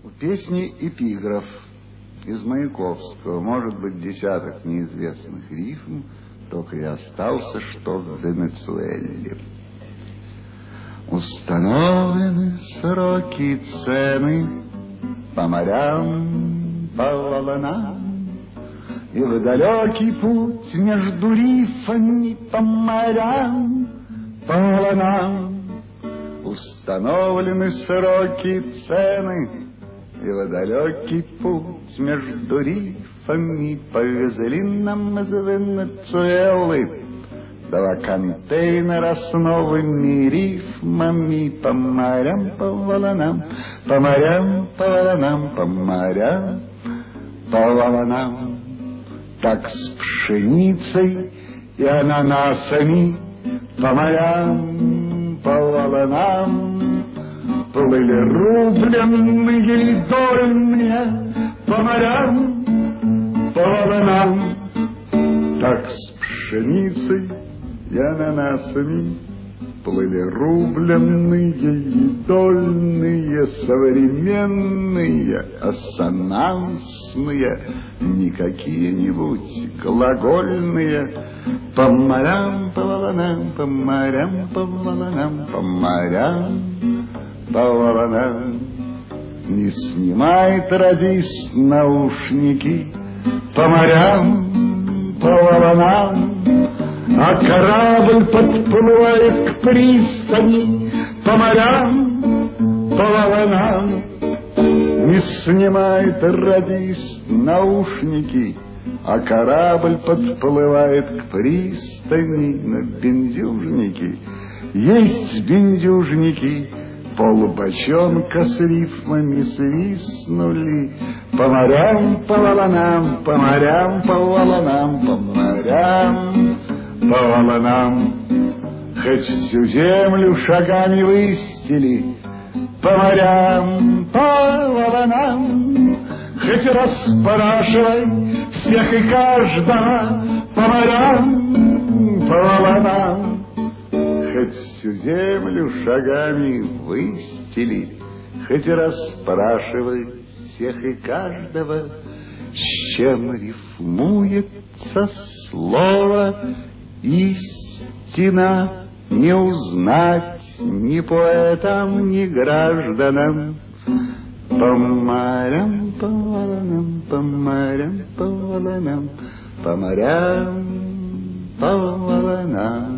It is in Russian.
Песни эпиграф из Маяковского. Может быть, десяток неизвестных рифм, только и остался, что в Венесуэле. Установлены сроки и цены по морям, по волнам, и в далекий путь между рифами по морям, по волнам. Установлены сроки и цены, и в далекий путь между рифами повезли нам из Венесуэлы два контейнера с новыми рифмами по морям, по волнам, по морям, по волнам, по морям, по волнам. Так с пшеницей и ананасами по морям, по волнам плыли рубленные и дольные по морям, по волнам. Так с пшеницей и ананасами плыли рубленные и дольные, современные, ассонансные, не какие-нибудь глагольные, по морям, по волнам, по морям, по волнам, по морям, по волнам. Не снимает радист наушники по морям, по волнам, а корабль подплывает к пристани по морям, по волнам. Не снимает радист наушники, а корабль подплывает к пристани. На бендюжнике есть бендюжники, полубочонка с рифмами свистнули по морям, по волнам, по морям, по волнам, по морям, по волнам. Хоть всю землю шагами выстели по морям, по волнам, хоть расспрашивай всех и каждого по морям, по волнам. Хоть всю землю шагами выстели, хоть расспрашивай всех и каждого, с чем рифмуется слово истина, не узнать ни поэтам, ни гражданам. По морям, по волнам, по морям, по волнам, по морям, по волнам.